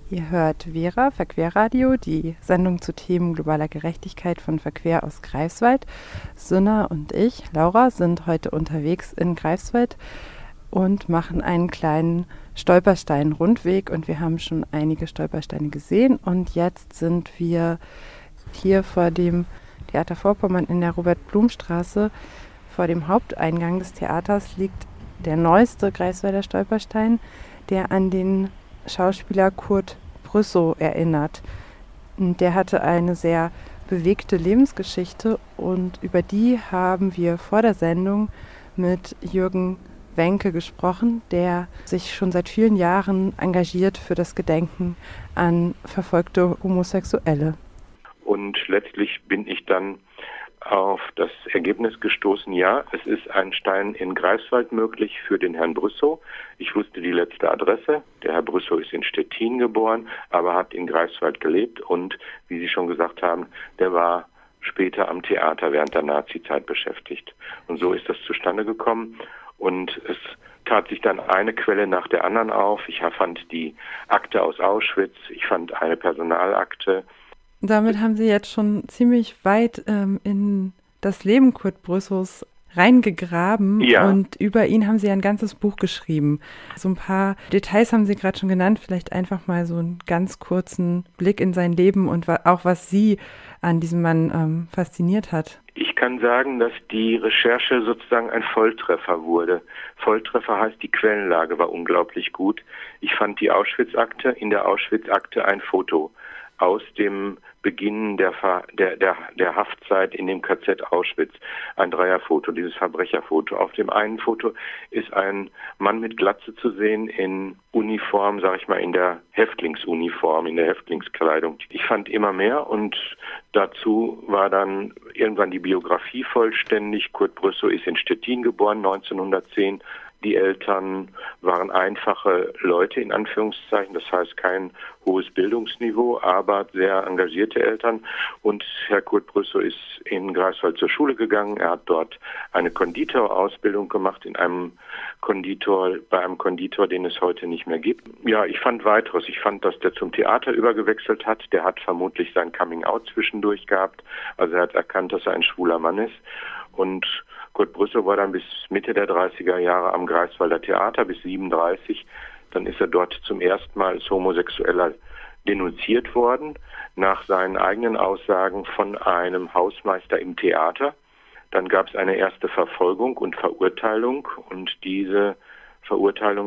Ihr hört Vera, Verquerradio, die Sendung zu Themen globaler Gerechtigkeit von Verquer aus Greifswald. Sunna und ich, Laura, sind heute unterwegs in Greifswald und machen einen kleinen Stolperstein-Rundweg und wir haben schon einige Stolpersteine gesehen und jetzt sind wir hier vor dem Theater Vorpommern in der Robert-Blum-Straße. Vor dem Haupteingang des Theaters liegt der neueste Greifswalder Stolperstein, der an den Schauspieler Kurt Brüssow erinnert. Der hatte eine sehr bewegte Lebensgeschichte und über die haben wir vor der Sendung mit Jürgen Wenke gesprochen, der sich schon seit vielen Jahren engagiert für das Gedenken an verfolgte Homosexuelle. Und letztlich bin ich dann auf das Ergebnis gestoßen, ja, es ist ein Stein in Greifswald möglich für den Herrn Brüssow. Ich wusste die letzte Adresse. Der Herr Brüssow ist in Stettin geboren, aber hat in Greifswald gelebt und, wie Sie schon gesagt haben, der war später am Theater während der Nazizeit beschäftigt. Und so ist das zustande gekommen und es tat sich dann eine Quelle nach der anderen auf. Ich fand die Akte aus Auschwitz, ich fand eine Personalakte. Damit haben Sie jetzt schon ziemlich weit in das Leben Kurt Brüssows reingegraben und über ihn haben Sie ein ganzes Buch geschrieben. So ein paar Details haben Sie gerade schon genannt, vielleicht einfach mal so einen ganz kurzen Blick in sein Leben und auch was Sie an diesem Mann fasziniert hat. Ich kann sagen, dass die Recherche sozusagen ein Volltreffer wurde. Volltreffer heißt, die Quellenlage war unglaublich gut. Ich fand die Auschwitz-Akte, in der Auschwitz-Akte ein Foto aus dem Beginn der Haftzeit in dem KZ Auschwitz. Ein Dreierfoto, dieses Verbrecherfoto. Auf dem einen Foto ist ein Mann mit Glatze zu sehen in Uniform, sag ich mal, in der Häftlingsuniform, in der Häftlingskleidung. Ich fand immer mehr und dazu war dann irgendwann die Biografie vollständig. Kurt Brüssow ist in Stettin geboren, 1910. Die Eltern waren einfache Leute, in Anführungszeichen, das heißt kein hohes Bildungsniveau, aber sehr engagierte Eltern. Und Herr Kurt Brüssow ist in Greifswald zur Schule gegangen. Er hat dort eine Konditorausbildung gemacht bei einem Konditor, den es heute nicht mehr gibt. Ja, ich fand weiteres. Ich fand, dass der zum Theater übergewechselt hat. Der hat vermutlich sein Coming-out zwischendurch gehabt. Also er hat erkannt, dass er ein schwuler Mann ist. Und Kurt Brüssow war dann bis Mitte der 30er Jahre am Greifswalder Theater, bis 37. Dann ist er dort zum ersten Mal als Homosexueller denunziert worden, nach seinen eigenen Aussagen von einem Hausmeister im Theater. Dann gab es eine erste Verfolgung und Verurteilung und diese Verurteilung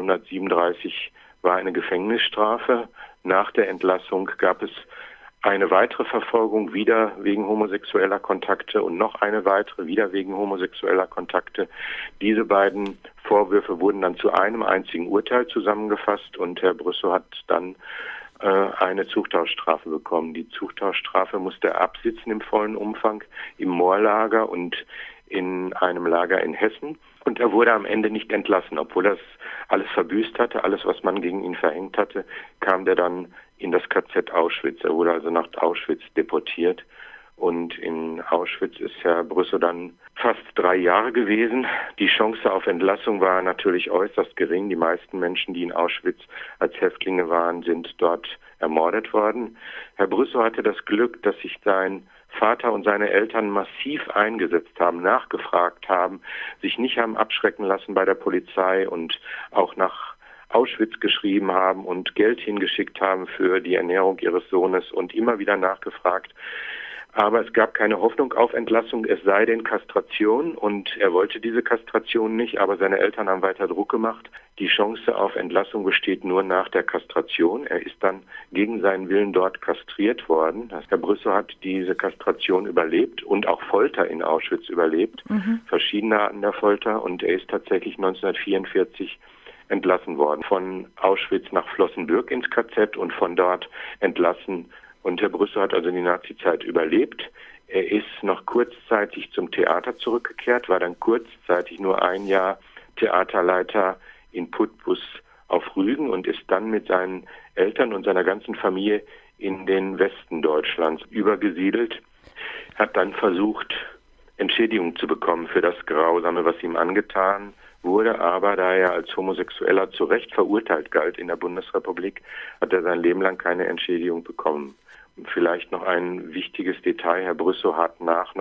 1937 war eine Gefängnisstrafe. Nach der Entlassung gab es eine weitere Verfolgung wieder wegen homosexueller Kontakte und noch eine weitere wieder wegen homosexueller Kontakte. Diese beiden Vorwürfe wurden dann zu einem einzigen Urteil zusammengefasst und Herr Brüssow hat dann eine Zuchthausstrafe bekommen. Die Zuchthausstrafe musste er absitzen im vollen Umfang im Moorlager und in einem Lager in Hessen. Und er wurde am Ende nicht entlassen, obwohl er alles verbüßt hatte, alles, was man gegen ihn verhängt hatte, kam der dann in das KZ Auschwitz. Er wurde also nach Auschwitz deportiert. Und in Auschwitz ist Herr Brüssow dann fast 3 Jahre gewesen. Die Chance auf Entlassung war natürlich äußerst gering. Die meisten Menschen, die in Auschwitz als Häftlinge waren, sind dort ermordet worden. Herr Brüssow hatte das Glück, dass sich sein Vater und seine Eltern massiv eingesetzt haben, nachgefragt haben, sich nicht haben abschrecken lassen bei der Polizei und auch nach Auschwitz geschrieben haben und Geld hingeschickt haben für die Ernährung ihres Sohnes und immer wieder nachgefragt. Aber es gab keine Hoffnung auf Entlassung, es sei denn Kastration und er wollte diese Kastration nicht, aber seine Eltern haben weiter Druck gemacht. Die Chance auf Entlassung besteht nur nach der Kastration. Er ist dann gegen seinen Willen dort kastriert worden. Herr Brüssow hat diese Kastration überlebt und auch Folter in Auschwitz überlebt, verschiedene Arten der Folter und er ist tatsächlich 1944 entlassen worden. Von Auschwitz nach Flossenbürg ins KZ und von dort entlassen. Und Herr Brüssow hat also die Nazizeit überlebt. Er ist noch kurzzeitig zum Theater zurückgekehrt, war dann kurzzeitig nur 1 Jahr Theaterleiter in Putbus auf Rügen und ist dann mit seinen Eltern und seiner ganzen Familie in den Westen Deutschlands übergesiedelt. Hat dann versucht, Entschädigung zu bekommen für das Grausame, was ihm angetan wurde aber, da er als Homosexueller zu Recht verurteilt galt in der Bundesrepublik, hat er sein Leben lang keine Entschädigung bekommen. Und vielleicht noch ein wichtiges Detail: Herr Brüssow hat nach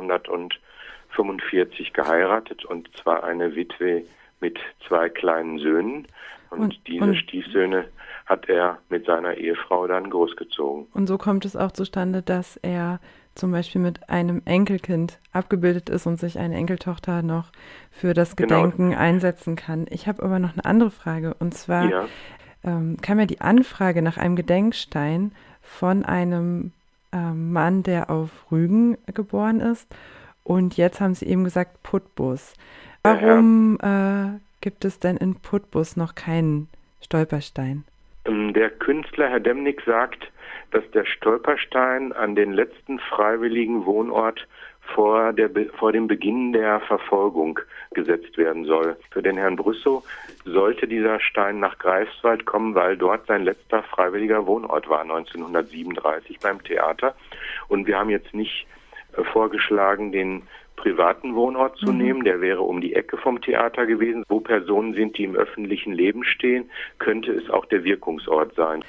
1945 geheiratet, und zwar eine Witwe mit 2 kleinen Söhnen. Und diese Stiefsöhne hat er mit seiner Ehefrau dann großgezogen. Und so kommt es auch zustande, dass er zum Beispiel mit einem Enkelkind abgebildet ist und sich eine Enkeltochter noch für das Gedenken einsetzen kann. Ich habe aber noch eine andere Frage, und zwar kam ja die Anfrage nach einem Gedenkstein von einem Mann, der auf Rügen geboren ist, und jetzt haben Sie eben gesagt Putbus. Warum gibt es denn in Putbus noch keinen Stolperstein? Der Künstler Herr Demnig sagt, dass der Stolperstein an den letzten freiwilligen Wohnort vor dem Beginn der Verfolgung gesetzt werden soll. Für den Herrn Brüssow sollte dieser Stein nach Greifswald kommen, weil dort sein letzter freiwilliger Wohnort war, 1937 beim Theater. Und wir haben jetzt nicht vorgeschlagen, den privaten Wohnort zu nehmen, der wäre um die Ecke vom Theater gewesen. Wo Personen sind, die im öffentlichen Leben stehen, könnte es auch der Wirkungsort sein.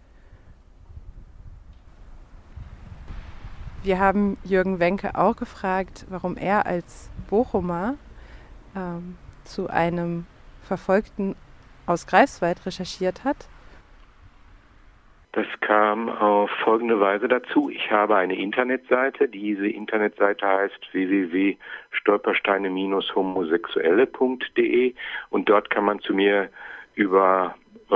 Wir haben Jürgen Wenke auch gefragt, warum er als Bochumer zu einem Verfolgten aus Greifswald recherchiert hat. Das kam auf folgende Weise dazu. Ich habe eine Internetseite. Diese Internetseite heißt www.stolpersteine-homosexuelle.de, und dort kann man zu mir über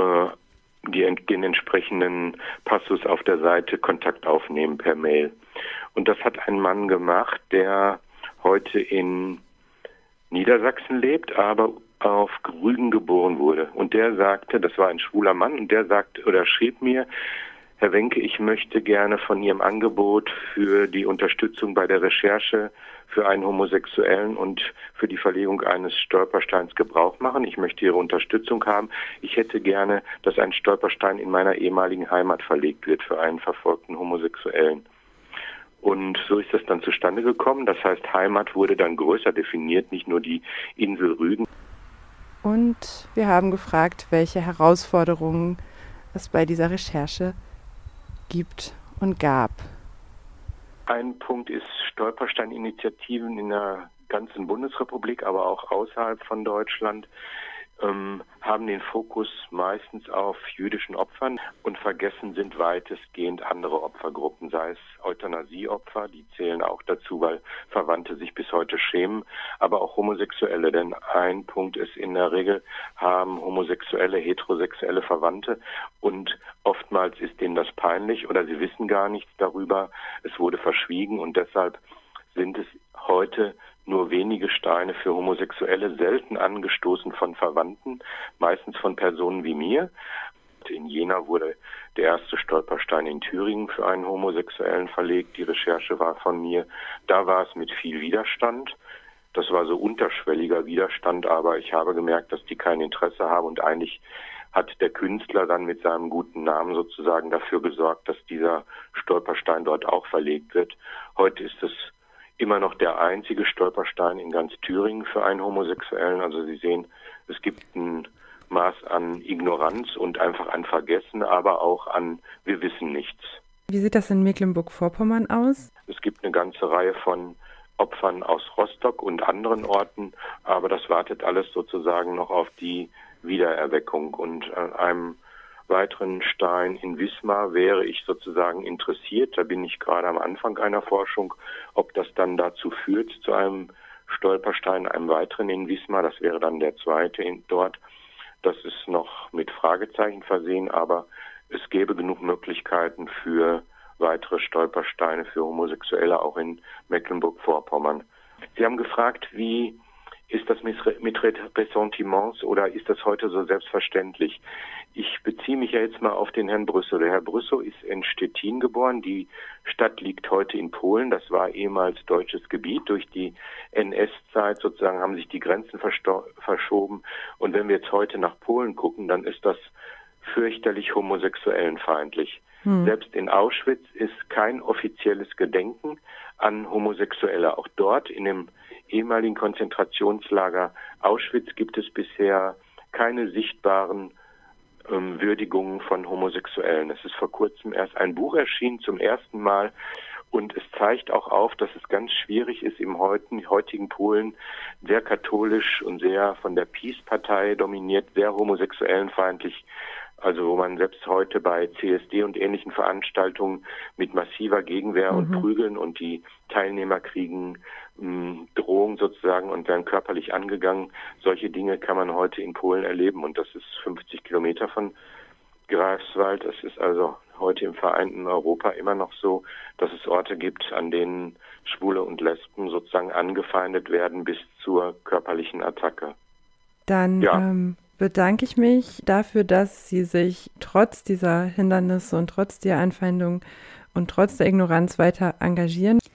den entsprechenden Passus auf der Seite Kontakt aufnehmen per Mail. Und das hat ein Mann gemacht, der heute in Niedersachsen lebt, aber auf Rügen geboren wurde. Und der sagte, das war ein schwuler Mann, und der sagte oder schrieb mir: Herr Wenke, ich möchte gerne von Ihrem Angebot für die Unterstützung bei der Recherche für einen Homosexuellen und für die Verlegung eines Stolpersteins Gebrauch machen. Ich möchte Ihre Unterstützung haben. Ich hätte gerne, dass ein Stolperstein in meiner ehemaligen Heimat verlegt wird für einen verfolgten Homosexuellen. Und so ist das dann zustande gekommen. Das heißt, Heimat wurde dann größer definiert, nicht nur die Insel Rügen. Und wir haben gefragt, welche Herausforderungen es bei dieser Recherche gibt und gab. Ein Punkt ist Stolperstein-Initiativen in der ganzen Bundesrepublik, aber auch außerhalb von Deutschland, haben den Fokus meistens auf jüdischen Opfern und vergessen sind weitestgehend andere Opfergruppen, sei es Euthanasieopfer, die zählen auch dazu, weil Verwandte sich bis heute schämen, aber auch Homosexuelle, denn ein Punkt ist, in der Regel haben Homosexuelle heterosexuelle Verwandte, und oftmals ist denen das peinlich oder sie wissen gar nichts darüber, es wurde verschwiegen, und deshalb sind es heute nur wenige Steine für Homosexuelle, selten angestoßen von Verwandten, meistens von Personen wie mir. In Jena wurde der erste Stolperstein in Thüringen für einen Homosexuellen verlegt. Die Recherche war von mir. Da war es mit viel Widerstand. Das war so unterschwelliger Widerstand, aber ich habe gemerkt, dass die kein Interesse haben, und eigentlich hat der Künstler dann mit seinem guten Namen sozusagen dafür gesorgt, dass dieser Stolperstein dort auch verlegt wird. Heute ist es immer noch der einzige Stolperstein in ganz Thüringen für einen Homosexuellen. Also Sie sehen, es gibt ein Maß an Ignoranz und einfach an Vergessen, aber auch an wir wissen nichts. Wie sieht das in Mecklenburg-Vorpommern aus? Es gibt eine ganze Reihe von Opfern aus Rostock und anderen Orten, aber das wartet alles sozusagen noch auf die Wiedererweckung. Und an einem weiteren Stein in Wismar wäre ich sozusagen interessiert. Da bin ich gerade am Anfang einer Forschung, ob das dann dazu führt, zu einem Stolperstein, einem weiteren in Wismar. Das wäre dann der zweite dort. Das ist noch mit Fragezeichen versehen, aber es gäbe genug Möglichkeiten für weitere Stolpersteine für Homosexuelle auch in Mecklenburg-Vorpommern. Sie haben gefragt, wie ist das mit Ressentiments oder ist das heute so selbstverständlich? Ich beziehe mich ja jetzt mal auf den Herrn Brüssow. Der Herr Brüssow ist in Stettin geboren. Die Stadt liegt heute in Polen. Das war ehemals deutsches Gebiet. Durch die NS-Zeit sozusagen haben sich die Grenzen verschoben. Und wenn wir jetzt heute nach Polen gucken, dann ist das fürchterlich homosexuellenfeindlich. Selbst in Auschwitz ist kein offizielles Gedenken an Homosexuelle. Auch dort in dem ehemaligen Konzentrationslager Auschwitz gibt es bisher keine sichtbaren Würdigungen von Homosexuellen. Es ist vor kurzem erst ein Buch erschienen, zum ersten Mal, und es zeigt auch auf, dass es ganz schwierig ist, im heutigen Polen, sehr katholisch und sehr von der PiS-Partei dominiert, sehr homosexuellenfeindlich, also wo man selbst heute bei CSD und ähnlichen Veranstaltungen mit massiver Gegenwehr und Prügeln, und die Teilnehmer kriegen Drohung sozusagen und werden körperlich angegangen. Solche Dinge kann man heute in Polen erleben, und das ist 50 Kilometer von Greifswald. Es ist also heute im vereinten Europa immer noch so, dass es Orte gibt, an denen Schwule und Lesben sozusagen angefeindet werden bis zur körperlichen Attacke. Dann bedanke ich mich dafür, dass Sie sich trotz dieser Hindernisse und trotz der Anfeindung und trotz der Ignoranz weiter engagieren.